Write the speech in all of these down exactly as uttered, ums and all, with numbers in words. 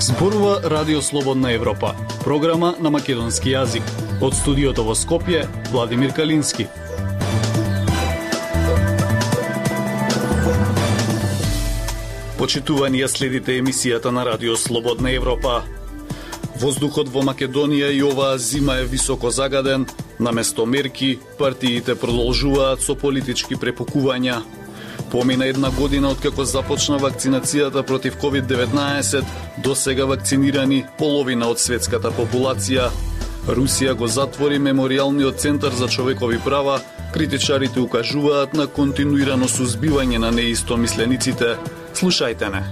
Зборува Радио Слободна Европа, програма на македонски јазик. Од студиото во Скопје, Владимир Калински. Почитувани, ја следите емисијата на Радио Слободна Европа. Воздухот во Македонија и оваа зима е високо загаден. Наместо мерки, партиите продолжуваат со политички препукувања. Помина една година откако започна вакцинацијата против ковид деветнаесет, до сега вакцинирани половина од светската популација. Русија го затвори Меморијалниот центар за човекови права. Критичарите укажуваат на континуирано сузбивање на неистомислениците. Слушајте не.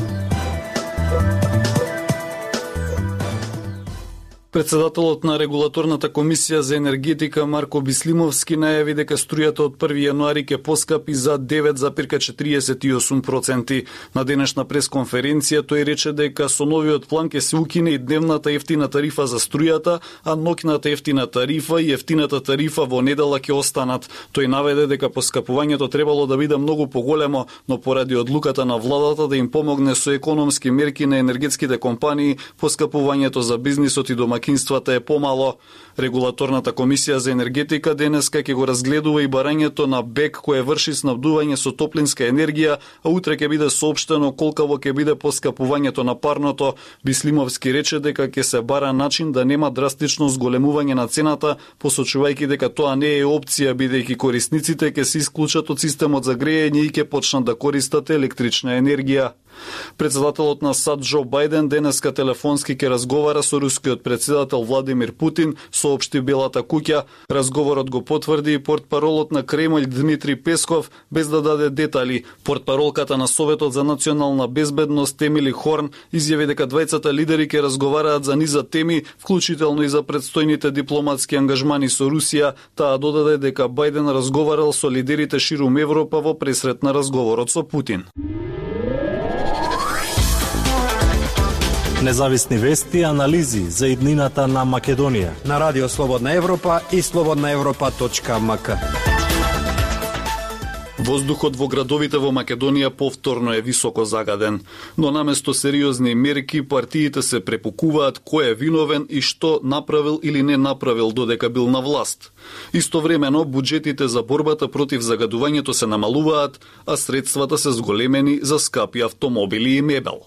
Председателот на Регулаторната комисија за енергетика Марко Бислимовски најави дека струјата од први јануари ќе поскапи за девет зарез четириесет и осум проценти. На денешна пресконференција тој рече дека со новиот план ќе се укине и дневната ефтина тарифа за струјата, а ноќната ефтина тарифа и ефтината тарифа во недела ќе останат. Тој наведе дека поскапувањето требало да биде многу поголемо, но поради одлуката на владата да им помогне со економски мерки на енергетските компании, поскапувањето за бизнисот и дома Кинствата е помало. Регулаторната комисија за енергетика денеска ќе го разгледува и барањето на БЕК кој врши снабдување со топлинска енергија, а утре ќе биде соопштено колкаво ќе биде поскапувањето на парното. Бислимовски рече дека ќе се бара начин да нема драстично зголемување на цената, посочувајќи дека тоа не е опција бидејќи корисниците ќе се исклучат од системот за грејење и ќе почнат да користат електрична енергија. Председателот на САД Џо Бајден денеска телефонски ќе разговара со рускиот председател Владимир Путин, соопшти Белата куќа. Разговорот го потврди и портпаролот на Кремљ Дмитри Песков, без да даде детали. Портпаролката на Советот за национална безбедност Емили Хорн изјави дека двајцата лидери ќе разговараат за низа теми, вклучително и за предстојните дипломатски ангажмани со Русија. Таа додаде дека Бајден разговарал со лидерите ширум Европа во пресрет на разговорот со Путин. Независни вести и анализи за иднината на Македонија на Радио Слободна Европа и слободна европа точка ем ка. Воздухот во градовите во Македонија повторно е високо загаден, но наместо сериозни мерки партиите се препукуваат кој е виновен и што направил или не направил додека бил на власт. Истовремено буџетите за борбата против загадувањето се намалуваат, а средствата се зголемени за скапи автомобили и мебел.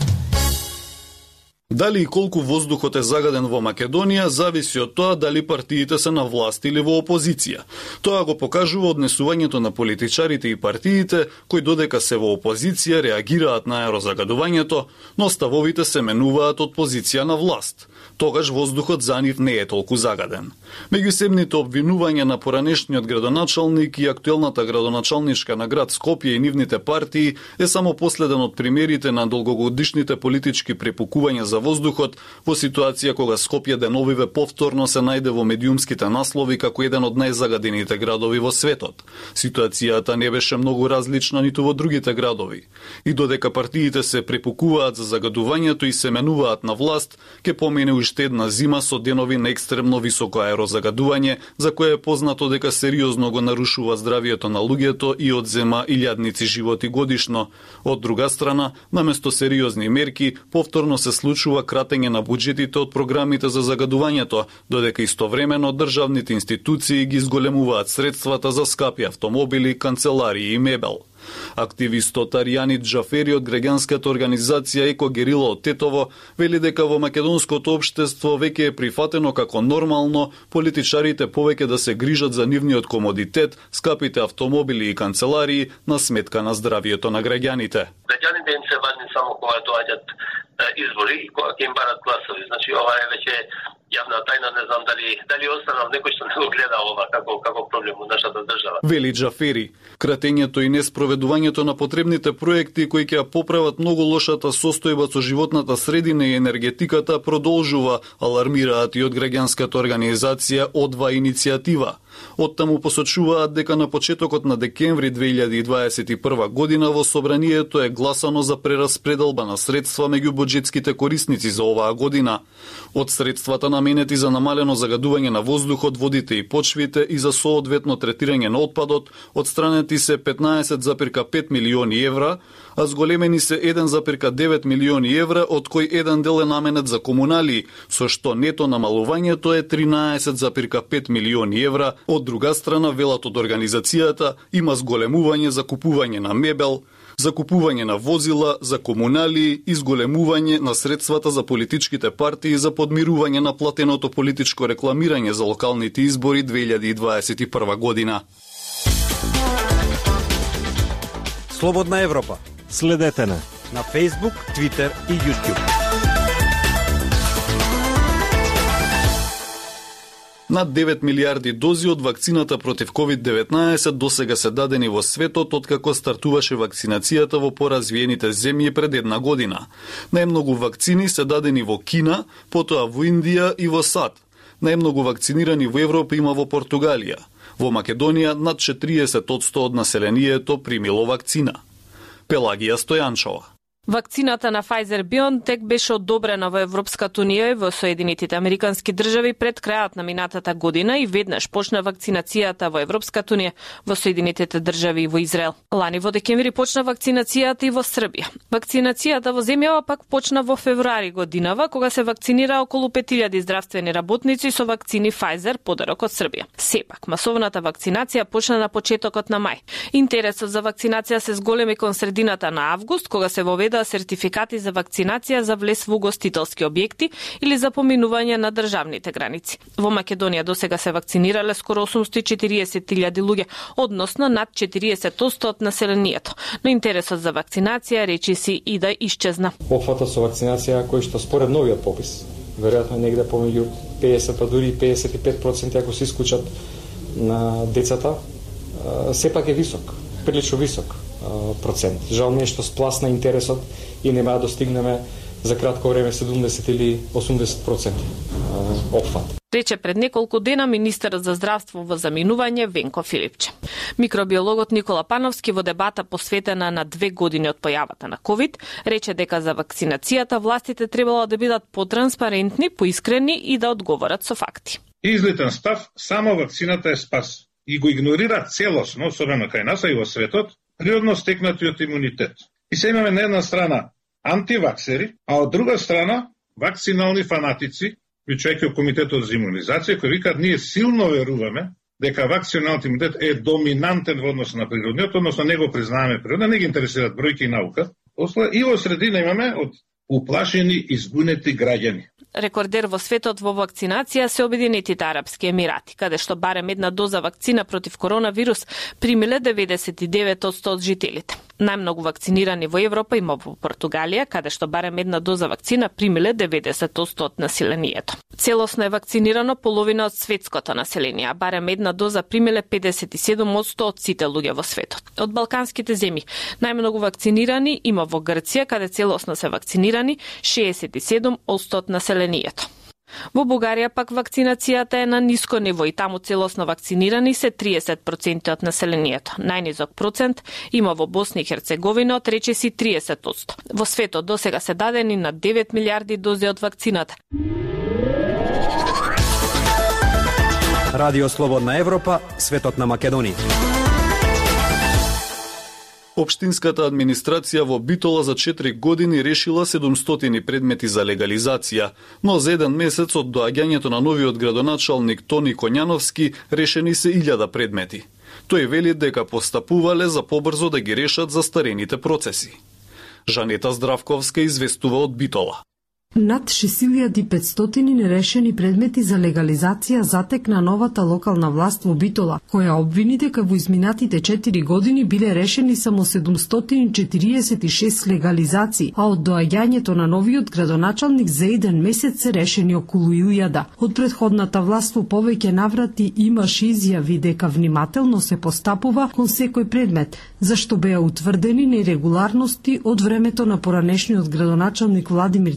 Дали и колку воздухот е загаден во Македонија зависи од тоа дали партиите се на власт или во опозиција. Тоа го покажува однесувањето на политичарите и партиите кои додека се во опозиција реагираат на аерозагадувањето, но ставовите се менуваат од позиција на власт. Тогаш воздухот за нив не е толку загаден. Меѓусебните обвинувања на поранешниот градоначалник и актуелната градоначалничка на град Скопје и нивните партии е само последен од примерите на долгогодишните политички препукувања за воздухот во ситуација кога Скопје деновиве повторно се најде во медиумските наслови како еден од најзагадените градови во светот. Ситуацијата не беше многу различна ниту во другите градови. И додека партиите се препукуваат за загадувањето и се менуваат на власт, ќе помине уште една зима со денови на екстремно високо аерозагадување, за кое е познато дека сериозно го нарушува здравието на луѓето и одзема илјадници животи годишно. Од друга страна, наместо сериозни мерки, повторно се случува кратење на буџетите од програмите за загадувањето, додека истовремено државните институции ги зголемуваат средствата за скапи автомобили, канцеларии и мебел. Активистот Аријанит Џафери од граѓанската организација Еко Герила од Тетово вели дека во македонското општество веќе е прифатено како нормално политичарите повеќе да се грижат за нивниот комодитет, скапите автомобили и канцеларии на сметка на здравието на граѓаните. Граѓаните им се важни само кога доаѓаат избори и кога ќе им барат гласови. Значи ова е веќе јавна тајна, не знам дали дали останал некој што не го гледа ова како како проблем во нашата држава. Вели Џафери, кратењето и неспроведувањето на потребните проекти кои ќе поправат многу лошата состојба со животната средина и енергетиката продолжува, алармираат и од граѓанската организација Одва иницијатива. Оттаму посочуваат дека на почетокот на декември две илјади и дваесет и прва година во собранието е гласано за прераспределба на средства меѓу буџетските корисници за оваа година. Од средствата наменети за намалено загадување на воздухот, водите и почвите и за соодветно третирање на отпадот, одстранети се петнаесет запирка пет милиони евра, а зголемени се еден запирка девет милиони евра, од кој еден дел е наменет за комунали, со што нето намалувањето е тринаесет запирка пет милиони евра. Од друга страна, велат од организацијата, има зголемување за купување на мебел, за купување на возила, за комунали и зголемување на средствата за политичките партии за подмирување на платеното политичко рекламирање за локалните избори две илјади и дваесет и прва година. Слободна Европа. Следете на на Facebook, Twitter и YouTube. Над девет милиарди дози од вакцината против ковид деветнаесет досега се дадени во светот откако стартуваше вакцинацијата во поразвиените земји пред една година. Најмногу вакцини се дадени во Кина, потоа во Индија и во САД. Најмногу вакцинирани во Европа има во Португалија. Во Македонија над четириесет одсто од населението примило вакцина. Пелагија Стојанчова. Вакцината на Pfizer-BioNTech беше одобрена во Европската унија и во Соединетите Американски држави пред крајот на минатата година и веднаш почна вакцинацијата во Европската унија, во Соединетите држави и во Израел. Лани во декември почна вакцинацијата и во Србија. Вакцинацијата во земјава пак почна во февруари годинава, кога се вакцинира околу пет илјади здравствени работници со вакцини Pfizer, подарок од Србија. Сепак, масовната вакцинација почна на почетокот на мај. Интересот за вакцинација се зголеми кон средината на август, кога се воведа сертификати за вакцинација за влез во угостителски објекти или за поминување на државните граници. Во Македонија досега се вакцинирале скоро осумсто и четириесет илјади луѓе, односно над четириесет одсто од населението. Но интересот за вакцинација речиси и да исчезна. Опфата со вакцинација кој што според новиот попис, веројатно негде помеѓу педесет па дури педесет и пет проценти ако се исклучат на децата, сепак е висок, прилично висок процент. Жал ми е што спласна интересот и нема да достигнеме за кратко време седумдесет или осумдесет проценти опфат. Рече пред неколку дена министерот за здравство во заминување Венко Филипче. Микробиологот Никола Пановски во дебата посветена на две години од појавата на ковид, рече дека за вакцинацијата властите требало да бидат потранспарентни, поискрени и да одговорат со факти. Излетен став, само вакцината е спас и го игнорира целосно, особено кај нас и во светот, природно стекнатиот имунитет. И се имаме на една страна антиваксери, а од друга страна вакцинални фанатици, вклучувајќи комитетот за имунизација, кои викаат ние силно веруваме дека вакциналниот имунитет е доминантен во однос на природниот, односно не го признаваме природно, не ги интересираат бројки и наука. После и во средина имаме од уплашени и збунети граѓани. Рекордер во светот во вакцинација се Обединетите арапски емирати, каде што барем една доза вакцина против коронавирус примиле деветдесет и девет одсто од жителите. Најмногу вакцинирани во Европа има во Португалија, каде што барем една доза вакцина примиле деветдесет одсто од населението. Целосно е вакцинирано половина од светското население, а барем една доза примиле педесет и седум одсто од сите луѓе во светот. Од балканските земји најмногу вакцинирани има во Грција, каде целосно се вакцинирани шеесет и седум одсто од населението. Во Бугарија пак вакцинацијата е на ниско ниво и таму целосно вакцинирани се триесет проценти од населението. Најнизок процент има во Босна и Херцеговина од речиси триесет одсто. Во светот досега се дадени на девет милиарди дози од вакцината. Радио Слободна Европа, светот на Македонија. Општинската администрација во Битола за четири години решила седумстотини предмети за легализација, но за еден месец од доаѓањето на новиот градоначалник Тони Коњановски решени се илјада предмети. Тој вели дека постапувале за побрзо да ги решат застарените процеси. Жанета Здравковска известува од Битола. Над шест илјади и петстотини нерешени предмети за легализација затекна новата локална власт во Битола, која обвини дека во изминатите четири години биле решени само седумстотини четириесет и шест легализации, а од доаѓањето на новиот градоначалник за еден месец се решени околу илјада. Од претходната власт во повеќе наврати имаше изјави дека внимателно се постапува кон секој предмет, зашто беа утврдени нерегуларности од времето на поранешниот градоначалник Владимир Талевски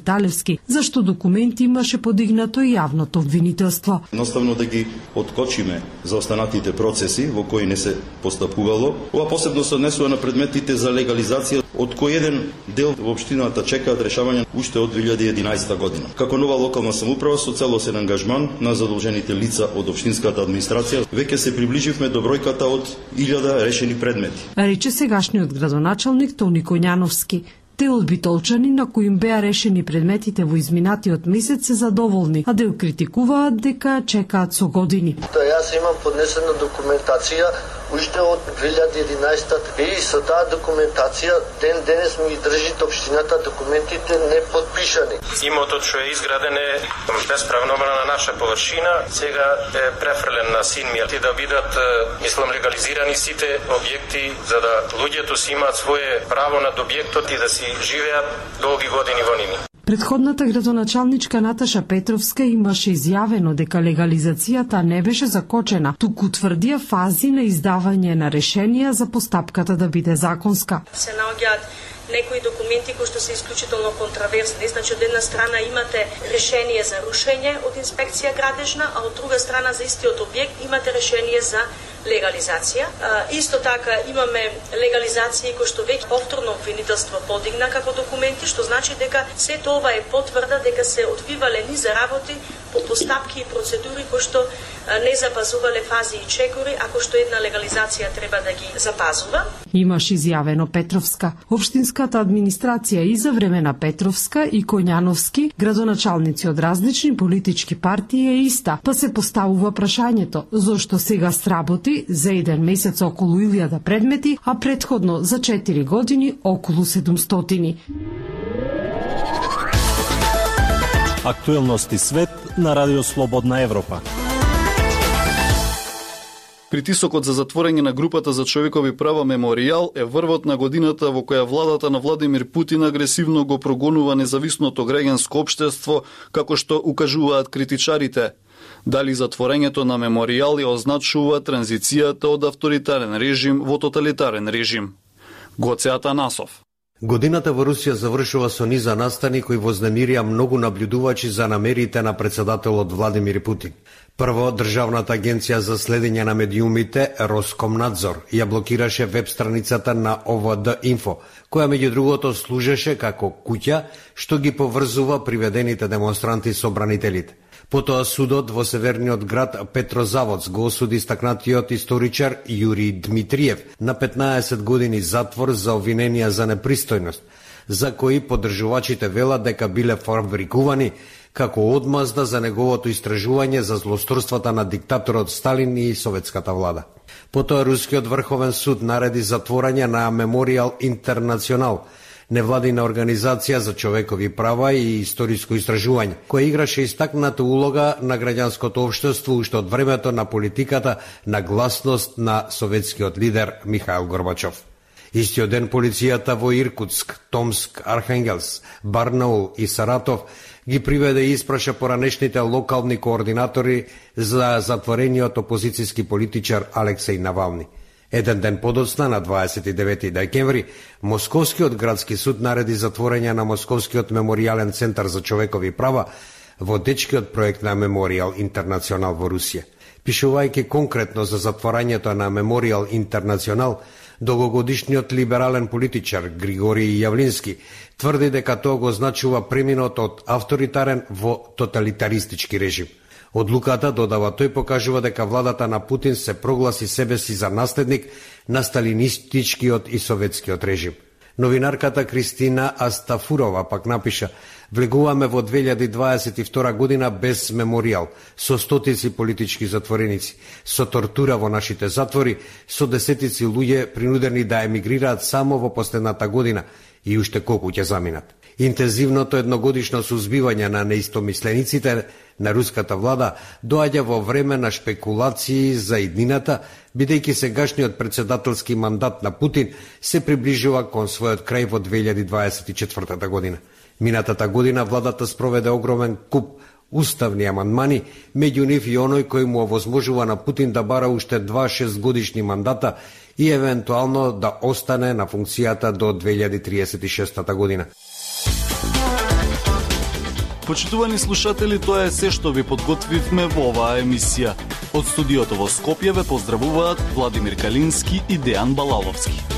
Петровски, зашто документи имаше подигнато и јавното обвинителство. Едноставно да ги откочиме за останатите процеси во кои не се постапувало. Ова посебно се однесува на предметите за легализација, од кој еден дел во општината чекаат решавање уште од две илјади и единаесета година. Како нова локална самоуправа со целосен ангажман на задолжените лица од општинската администрација, веќе се приближивме до бројката од илјада решени предмети. Рече сегашниот градоначалник Тони Коњановски. Дел од битолчани на кои им беа решени предметите во изминатиот месец се задоволни, а дел критикуваат дека чекаат со години. Јас имам поднесена документација уште од две илјади и единаесета и со таа документација ден денес ми држи општината документите не подпишани. Имотот што е изграден е бесправно на наша површина, сега е префрлен на син ми да бидат, мислам, легализирани сите објекти за да луѓето си имаат свое право над објектот и да си живеат долги години во ними. Предходната градоначалничка Наташа Петровска имаше изјавено дека легализацијата не беше закочена, туку тврдија фази на издавање на решенија за постапката да биде законска. Се наоѓаат некои документи кои што се исклучително контраверсни. Значи, од една страна имате решение за рушење од инспекција градежна, а од друга страна за истиот објект имате решение за легализација. А, исто така имаме легализации кои што веќе повторно обвинителство подигна како документи, што значи дека се тоа е потврда дека се одвивале низа работи по постапки и процедури кои што не запазувале фази и чекори, ако што една легализација треба да ги запазува. Имаш изјавено Петровска. Општинската администрација и за време на Петровска и Коњановски, градоначалници од различни политички партии е иста, па се поставува прашањето зошто сега сработи за еден месец околу илјада предмети, а претходно за четири години околу седумстотини. Актуелности свет на Радио Слободна Европа. Притисокот за затворање на групата за човекови права Меморијал е врвот на годината во која владата на Владимир Путин агресивно го прогонува независното граѓанско општество, како што укажуваат критичарите. Дали затворањето на Меморијал ја означува транзицијата од авторитарен режим во тоталитарен режим? Гоце Атанасов. Годината во Русија завршува со низа настани кои вознемирија многу наблюдувачи за намерите на председателот Владимир Путин. Прво, Државната агенција за следење на медиумите, Роскомнадзор, ја блокираше веб страницата на О В Д Инфо, која меѓу другото служеше како куќа што ги поврзува приведените демонстранти со бранителите. Потоа судот во северниот град Петрозаводск го осуди стакнатиот историчар Јури Дмитриев на петнаесет години затвор за обвиненија за непристојност, за кои поддржувачите велат дека биле фабрикувани како одмазда за неговото истражување за злосторствата на диктаторот Сталин и советската влада. Потоа Рускиот врховен суд нареди затворање на Меморијал Интернационал, невладина организација за човекови права и историско истражување, која играше истакната улога на граѓанското општество уште од времето на политиката на гласност на советскиот лидер Михаил Горбачов. Истиот ден полицијата во Иркутск, Томск, Архангелс, Барнаул и Саратов ги приведе и испраша поранешните локални координатори за затворениот опозицијски политичар Алексеј Навални. Еден ден подоцна, на дваесет и девети декември, Московскиот градски суд нареди затворање на Московскиот меморијален центар за човекови права во дечкиот проект на Меморијал Интернационал во Русија. Пишувајќи конкретно за затворањето на Меморијал Интернационал, долгогодишниот либерален политичар Григорий Јавлински тврди дека тоа го значува преминот од авторитарен во тоталитаристички режим. Одлуката, додава тој, покажува дека владата на Путин се прогласи себе си за наследник на сталинистичкиот и советскиот режим. Новинарката Кристина Астафурова пак напиша: влегуваме во две илјади дваесет и втора година без меморијал, со стотици политички затвореници, со тортура во нашите затвори, со десетици луѓе принудени да емигрираат само во последната година и уште колку ќе заминат. Интензивното едногодишно сузбивање на неистомислениците на руската влада доаѓа во време на шпекулации за иднината, бидејќи сегашниот председателски мандат на Путин се приближува кон својот крај во две илјади дваесет и четвртата година. Минатата година владата спроведе огромен куп уставни амандмани, меѓу нив и оној кој му овозможува на Путин да бара уште два шестгодишни мандата и евентуално да остане на функцијата до две илјади триесет и шестата година. Почитувани слушатели, тоа е се што ви подготвивме во оваа емисија. Од студиото во Скопје ве поздравуваат Владимир Калински и Дејан Балаловски.